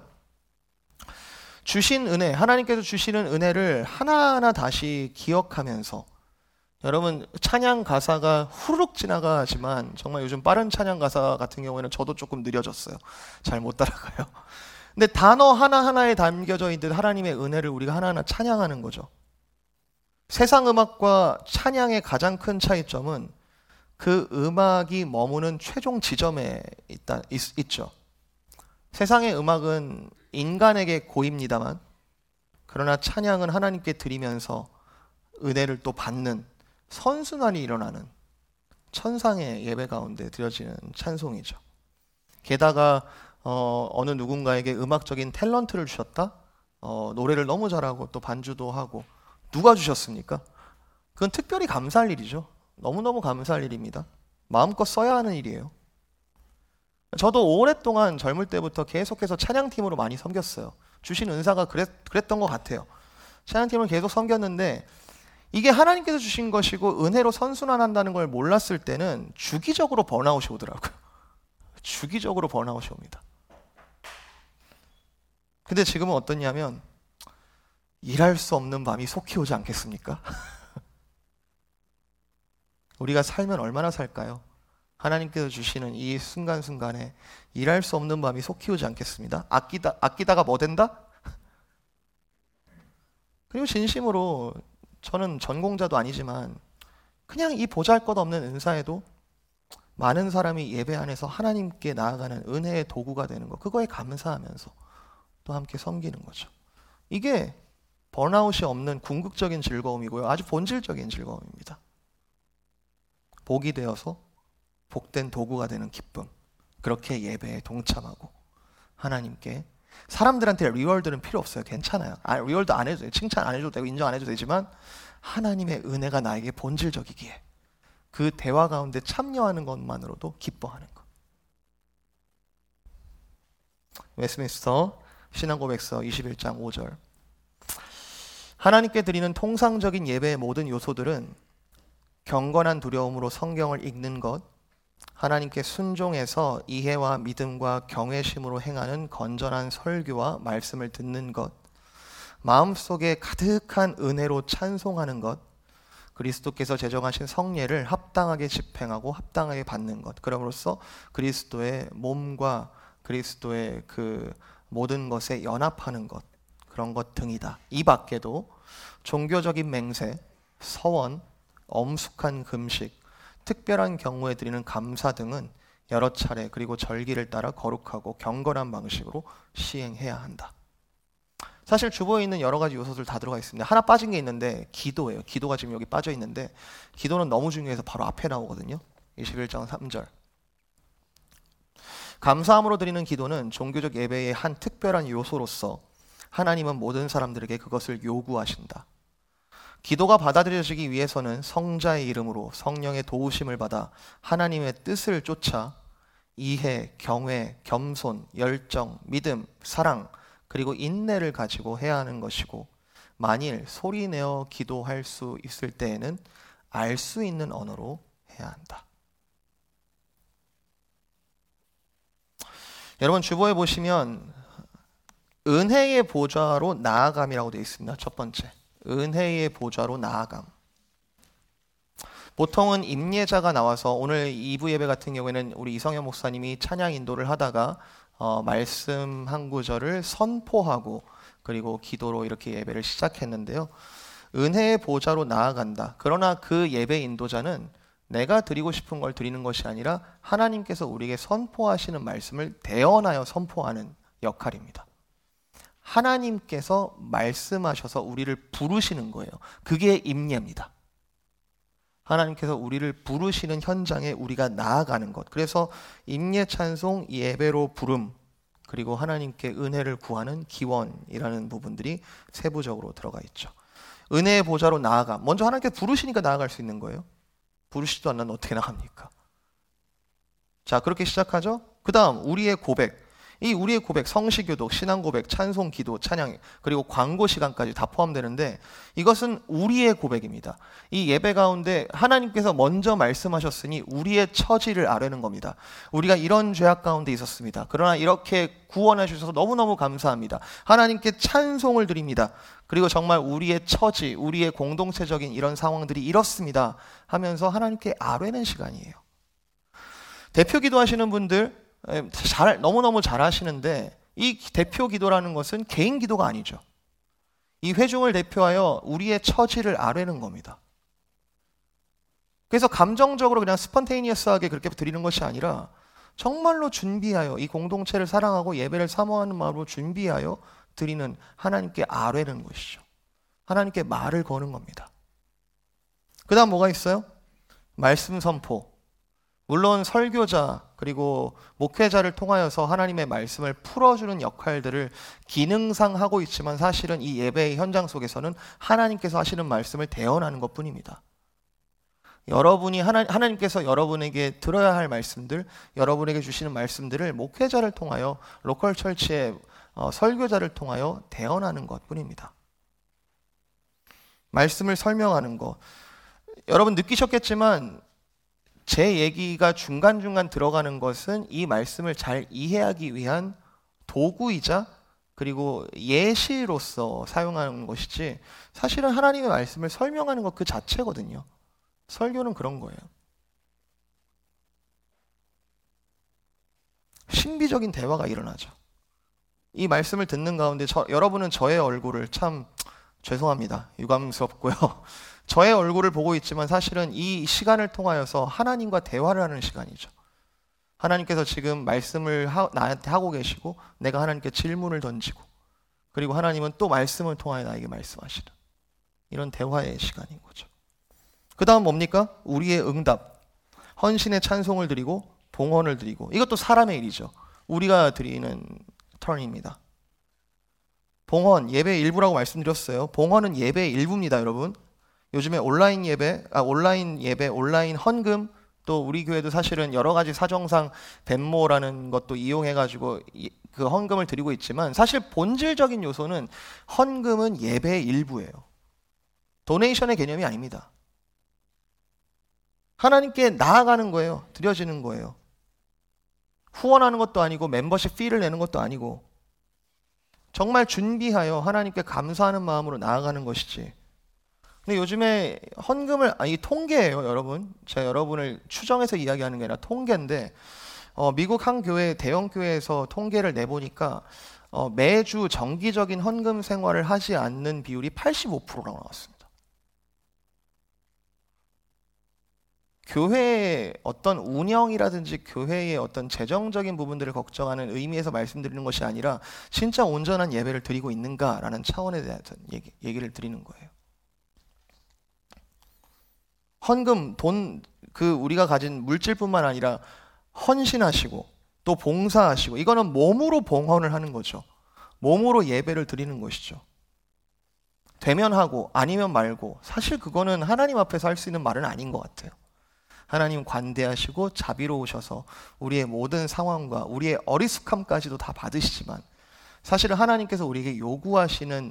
주신 은혜, 하나님께서 주시는 은혜를 하나하나 다시 기억하면서, 여러분, 찬양 가사가 후루룩 지나가지만 정말 요즘 빠른 찬양 가사 같은 경우에는 저도 조금 느려졌어요. 잘 못 따라가요. 근데 단어 하나하나에 담겨져 있는 하나님의 은혜를 우리가 하나하나 찬양하는 거죠. 세상 음악과 찬양의 가장 큰 차이점은 그 음악이 머무는 최종 지점에 있죠. 세상의 음악은 인간에게 고입니다만, 그러나 찬양은 하나님께 드리면서 은혜를 또 받는 선순환이 일어나는 천상의 예배 가운데 드려지는 찬송이죠. 게다가 어느 누군가에게 음악적인 탤런트를 주셨다? 노래를 너무 잘하고 또 반주도 하고. 누가 주셨습니까? 그건 특별히 감사할 일이죠. 너무너무 감사할 일입니다. 마음껏 써야 하는 일이에요. 저도 오랫동안 젊을 때부터 계속해서 찬양팀으로 많이 섬겼어요. 주신 은사가 그랬던 것 같아요. 찬양팀을 계속 섬겼는데 이게 하나님께서 주신 것이고 은혜로 선순환한다는 걸 몰랐을 때는 주기적으로 번아웃이 오더라고요. 주기적으로 번아웃이 옵니다. 근데 지금은 어떻냐면 일할 수 없는 밤이 속히 오지 않겠습니까? 우리가 살면 얼마나 살까요? 하나님께서 주시는 이 순간순간에 일할 수 없는 밤이 속히 오지 않겠습니다. 아끼다가 뭐 된다? 그리고 진심으로 저는 전공자도 아니지만 그냥 이 보잘것없는 은사에도 많은 사람이 예배 안에서 하나님께 나아가는 은혜의 도구가 되는 거, 그거에 감사하면서 또 함께 섬기는 거죠. 이게 번아웃이 없는 궁극적인 즐거움이고요. 아주 본질적인 즐거움입니다. 복이 되어서 복된 도구가 되는 기쁨. 그렇게 예배에 동참하고 하나님께 사람들한테 리월드는 필요 없어요. 괜찮아요. 리월드 안 해도 돼요. 칭찬 안 해줘도 되고 인정 안 해줘도 되지만 하나님의 은혜가 나에게 본질적이기에 그 대화 가운데 참여하는 것만으로도 기뻐하는 것. 웨스민스터 신앙고백서 21장 5절. 하나님께 드리는 통상적인 예배의 모든 요소들은 경건한 두려움으로 성경을 읽는 것, 하나님께 순종해서 이해와 믿음과 경외심으로 행하는 건전한 설교와 말씀을 듣는 것, 마음속에 가득한 은혜로 찬송하는 것, 그리스도께서 제정하신 성례를 합당하게 집행하고 합당하게 받는 것, 그럼으로써 그리스도의 몸과 그리스도의 그 모든 것에 연합하는 것, 그런 것 등이다. 이 밖에도 종교적인 맹세, 서원, 엄숙한 금식, 특별한 경우에 드리는 감사 등은 여러 차례 그리고 절기를 따라 거룩하고 경건한 방식으로 시행해야 한다. 사실 주보에 있는 여러 가지 요소들 다 들어가 있습니다. 하나 빠진 게 있는데 기도예요. 기도가 지금 여기 빠져 있는데 기도는 너무 중요해서 바로 앞에 나오거든요. 21장 3절. 감사함으로 드리는 기도는 종교적 예배의 한 특별한 요소로서 하나님은 모든 사람들에게 그것을 요구하신다. 기도가 받아들여지기 위해서는 성자의 이름으로 성령의 도우심을 받아 하나님의 뜻을 쫓아 이해, 경외, 겸손, 열정, 믿음, 사랑, 그리고 인내를 가지고 해야 하는 것이고, 만일 소리내어 기도할 수 있을 때에는 알 수 있는 언어로 해야 한다. 여러분 주보에 보시면 은혜의 보좌로 나아감이라고 되어 있습니다. 첫 번째, 은혜의 보좌로 나아감. 보통은 임예자가 나와서, 오늘 2부 예배 같은 경우에는 우리 이성현 목사님이 찬양 인도를 하다가 말씀 한 구절을 선포하고 그리고 기도로 이렇게 예배를 시작했는데요. 은혜의 보좌로 나아간다. 그러나 그 예배 인도자는 내가 드리고 싶은 걸 드리는 것이 아니라 하나님께서 우리에게 선포하시는 말씀을 대언하여 선포하는 역할입니다. 하나님께서 말씀하셔서 우리를 부르시는 거예요. 그게 임예입니다. 하나님께서 우리를 부르시는 현장에 우리가 나아가는 것. 그래서 임예 찬송, 예배로 부름, 그리고 하나님께 은혜를 구하는 기원이라는 부분들이 세부적으로 들어가 있죠. 은혜의 보좌로 나아가. 먼저 하나님께 부르시니까 나아갈 수 있는 거예요. 부르시지도 않는 어떻게 나갑니까? 자, 그렇게 시작하죠. 그 다음 우리의 고백. 이 우리의 고백, 성시교독, 신앙고백, 찬송, 기도, 찬양, 그리고 광고 시간까지 다 포함되는데 이것은 우리의 고백입니다. 이 예배 가운데 하나님께서 먼저 말씀하셨으니 우리의 처지를 아뢰는 겁니다. 우리가 이런 죄악 가운데 있었습니다. 그러나 이렇게 구원해 주셔서 너무너무 감사합니다. 하나님께 찬송을 드립니다. 그리고 정말 우리의 처지, 우리의 공동체적인 이런 상황들이 이렇습니다 하면서 하나님께 아뢰는 시간이에요. 대표 기도하시는 분들 너무너무 잘 하시는데, 이 대표 기도라는 것은 개인 기도가 아니죠. 이 회중을 대표하여 우리의 처지를 아뢰는 겁니다. 그래서 감정적으로 그냥 스펀테이니어스하게 그렇게 드리는 것이 아니라 정말로 준비하여 이 공동체를 사랑하고 예배를 사모하는 마음으로 준비하여 드리는, 하나님께 아뢰는 것이죠. 하나님께 말을 거는 겁니다. 그 다음 뭐가 있어요? 말씀 선포. 물론 설교자 그리고 목회자를 통하여서 하나님의 말씀을 풀어주는 역할들을 기능상 하고 있지만 사실은 이 예배의 현장 속에서는 하나님께서 하시는 말씀을 대언하는 것뿐입니다. 여러분이 하나님께서 여러분에게 들어야 할 말씀들, 여러분에게 주시는 말씀들을 목회자를 통하여, 로컬 철치의 설교자를 통하여 대언하는 것뿐입니다. 말씀을 설명하는 것. 여러분 느끼셨겠지만 제 얘기가 중간중간 들어가는 것은 이 말씀을 잘 이해하기 위한 도구이자 그리고 예시로서 사용하는 것이지, 사실은 하나님의 말씀을 설명하는 것 그 자체거든요. 설교는 그런 거예요. 신비적인 대화가 일어나죠. 이 말씀을 듣는 가운데 여러분은 저의 얼굴을, 참 죄송합니다, 유감스럽고요, 저의 얼굴을 보고 있지만 사실은 이 시간을 통하여서 하나님과 대화를 하는 시간이죠. 하나님께서 지금 말씀을 나한테 하고 계시고 내가 하나님께 질문을 던지고 그리고 하나님은 또 말씀을 통하여 나에게 말씀하시는 이런 대화의 시간인 거죠. 그 다음 뭡니까? 우리의 응답, 헌신의 찬송을 드리고 봉헌을 드리고, 이것도 사람의 일이죠. 우리가 드리는 턴입니다. 봉헌, 예배의 일부라고 말씀드렸어요. 봉헌은 예배의 일부입니다, 여러분. 요즘에 온라인 예배, 온라인 헌금, 또 우리 교회도 사실은 여러 가지 사정상 벤모라는 것도 이용해가지고 그 헌금을 드리고 있지만, 사실 본질적인 요소는 헌금은 예배의 일부예요. 도네이션의 개념이 아닙니다. 하나님께 나아가는 거예요. 드려지는 거예요. 후원하는 것도 아니고 멤버십 피를 내는 것도 아니고, 정말 준비하여 하나님께 감사하는 마음으로 나아가는 것이지. 근데 요즘에 헌금을, 이 통계예요, 여러분. 제가 여러분을 추정해서 이야기하는 게 아니라 통계인데, 미국 한 교회, 대형 교회에서 통계를 내보니까 매주 정기적인 헌금 생활을 하지 않는 비율이 85%라고 나왔습니다. 교회의 어떤 운영이라든지 교회의 어떤 재정적인 부분들을 걱정하는 의미에서 말씀드리는 것이 아니라 진짜 온전한 예배를 드리고 있는가라는 차원에 대한 얘기를 드리는 거예요. 헌금, 돈, 우리가 가진 물질뿐만 아니라 헌신하시고 또 봉사하시고, 이거는 몸으로 봉헌을 하는 거죠. 몸으로 예배를 드리는 것이죠. 되면 하고 아니면 말고, 사실 그거는 하나님 앞에서 할 수 있는 말은 아닌 것 같아요. 하나님 관대하시고 자비로우셔서 우리의 모든 상황과 우리의 어리숙함까지도 다 받으시지만, 사실은 하나님께서 우리에게 요구하시는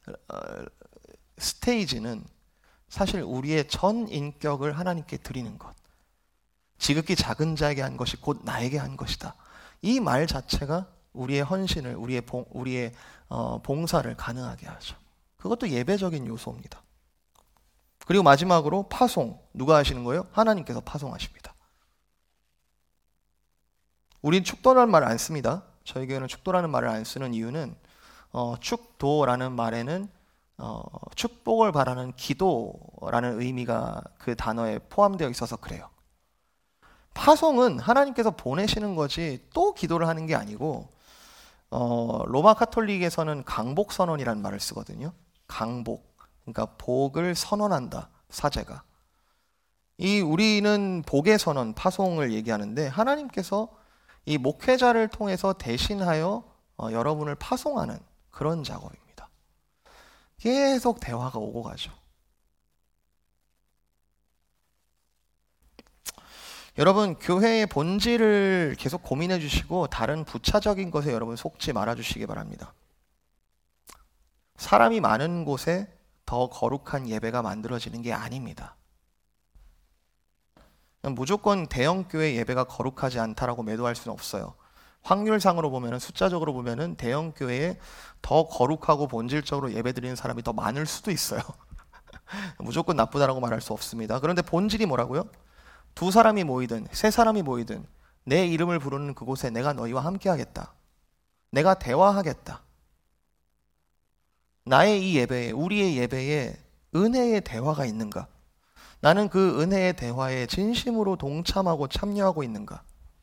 스테이지는 사실 우리의 전 인격을 하나님께 드리는 것. 지극히 작은 자에게 한 것이 곧 나에게 한 것이다. 이 말 자체가 우리의 헌신을, 우리의 봉사를 가능하게 하죠. 그것도 예배적인 요소입니다. 그리고 마지막으로 파송. 누가 하시는 거예요? 하나님께서 파송하십니다. 우린 축도라는 말을 안 씁니다. 저희 교회는 축도라는 말을 안 쓰는 이유는 축도라는 말에는 축복을 바라는 기도라는 의미가 그 단어에 포함되어 있어서 그래요. 파송은 하나님께서 보내시는 거지 또 기도를 하는 게 아니고, 로마 카톨릭에서는 강복 선언이라는 말을 쓰거든요. 강복. 그러니까 복을 선언한다, 사제가. 우리는 복의 선언, 파송을 얘기하는데, 하나님께서 이 목회자를 통해서 대신하여 여러분을 파송하는 그런 작업입니다. 계속 대화가 오고 가죠. 여러분, 교회의 본질을 계속 고민해 주시고 다른 부차적인 것에 여러분 속지 말아 주시기 바랍니다. 사람이 많은 곳에 더 거룩한 예배가 만들어지는 게 아닙니다. 무조건 대형교회 예배가 거룩하지 않다라고 매도할 수는 없어요. 확률상으로 보면, 숫자적으로 보면 대형교회에 더 거룩하고 본질적으로 예배드리는 사람이 더 많을 수도 있어요. 무조건 나쁘다라고 말할 수 없습니다. 그런데 본질이 뭐라고요? 2사람이 모이든 3사람이 모이든 내 이름을 부르는 그곳에 내가 너희와 함께 하겠다. 내가 대화하겠다. 나의 이 예배에, 우리의 예배에 은혜의 대화가 있는가? 나는 그 은혜의 대화에 진심으로 동참하고 참여하고 있는가?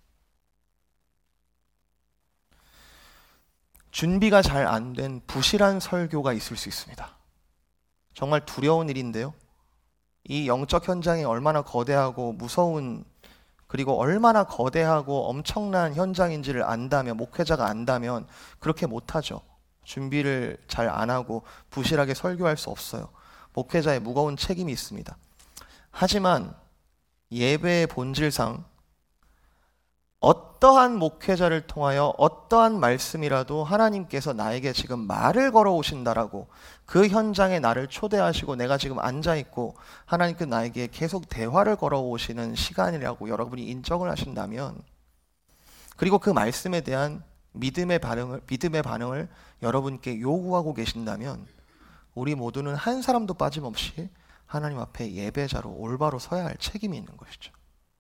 준비가 잘 안 된 부실한 설교가 있을 수 있습니다. 정말 두려운 일인데요. 이 영적 현장이 얼마나 거대하고 무서운, 그리고 얼마나 거대하고 엄청난 현장인지를 안다면, 목회자가 안다면 그렇게 못하죠. 준비를 잘 안 하고 부실하게 설교할 수 없어요. 목회자의 무거운 책임이 있습니다. 하지만 예배의 본질상 어떠한 목회자를 통하여 어떠한 말씀이라도 하나님께서 나에게 지금 말을 걸어오신다라고, 그 현장에 나를 초대하시고 내가 지금 앉아있고 하나님께서 나에게 계속 대화를 걸어오시는 시간이라고 여러분이 인정을 하신다면, 그리고 그 말씀에 대한 믿음의 반응을 여러분께 요구하고 계신다면, 우리 모두는 한 사람도 빠짐없이 하나님 앞에 예배자로 올바로 서야 할 책임이 있는 것이죠.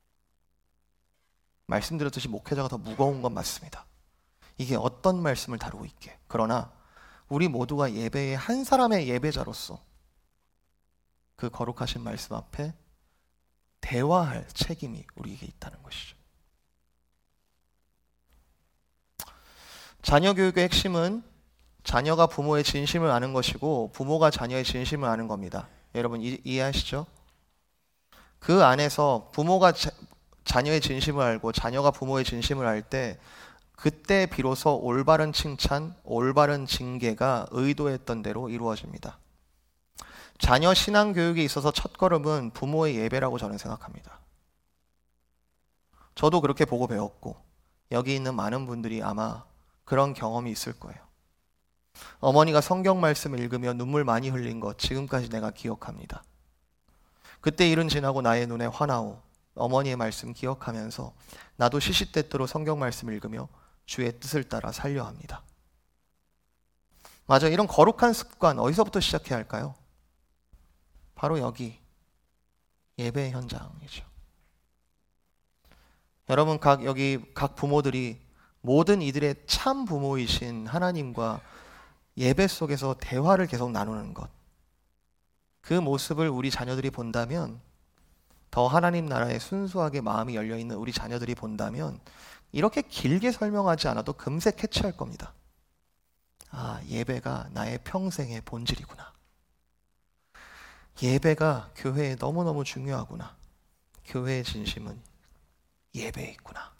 말씀드렸듯이 목회자가 더 무거운 건 맞습니다. 이게 어떤 말씀을 다루고 있게. 그러나 우리 모두가 예배의 한 사람의 예배자로서 그 거룩하신 말씀 앞에 대화할 책임이 우리에게 있다는 것이죠. 자녀 교육의 핵심은 자녀가 부모의 진심을 아는 것이고 부모가 자녀의 진심을 아는 겁니다. 여러분 이해하시죠? 그 안에서 부모가 자녀의 진심을 알고 자녀가 부모의 진심을 알 때 그때 비로소 올바른 칭찬, 올바른 징계가 의도했던 대로 이루어집니다. 자녀 신앙 교육에 있어서 첫걸음은 부모의 예배라고 저는 생각합니다. 저도 그렇게 보고 배웠고 여기 있는 많은 분들이 아마 그런 경험이 있을 거예요. 어머니가 성경 말씀을 읽으며 눈물 많이 흘린 것 지금까지 내가 기억합니다. 그때 일은 지나고 나의 눈에 화나오 어머니의 말씀 기억하면서 나도 시시때때로 성경 말씀 읽으며 주의 뜻을 따라 살려 합니다. 맞아, 이런 거룩한 습관 어디서부터 시작해야 할까요? 바로 여기 예배 현장이죠. 여러분 여기 각 부모들이 모든 이들의 참 부모이신 하나님과 예배 속에서 대화를 계속 나누는 것, 그 모습을 우리 자녀들이 본다면, 더 하나님 나라에 순수하게 마음이 열려있는 우리 자녀들이 본다면 이렇게 길게 설명하지 않아도 금세 캐치할 겁니다. 아, 예배가 나의 평생의 본질이구나. 예배가 교회에 너무너무 중요하구나. 교회의 진심은 예배에 있구나.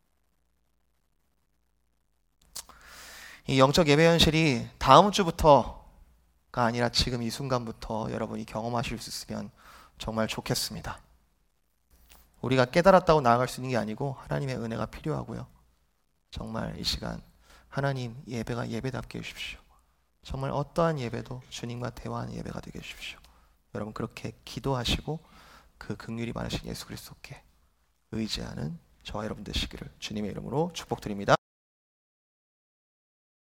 이 영적 예배 현실이 다음 주부터가 아니라 지금 이 순간부터 여러분이 경험하실 수 있으면 정말 좋겠습니다. 우리가 깨달았다고 나아갈 수 있는 게 아니고 하나님의 은혜가 필요하고요. 정말 이 시간 하나님 예배가 예배답게 해주십시오. 정말 어떠한 예배도 주님과 대화하는 예배가 되게 해주십시오. 여러분 그렇게 기도하시고 그 긍휼이 많으신 예수 그리스도께 의지하는 저와 여러분 되시기를 주님의 이름으로 축복드립니다.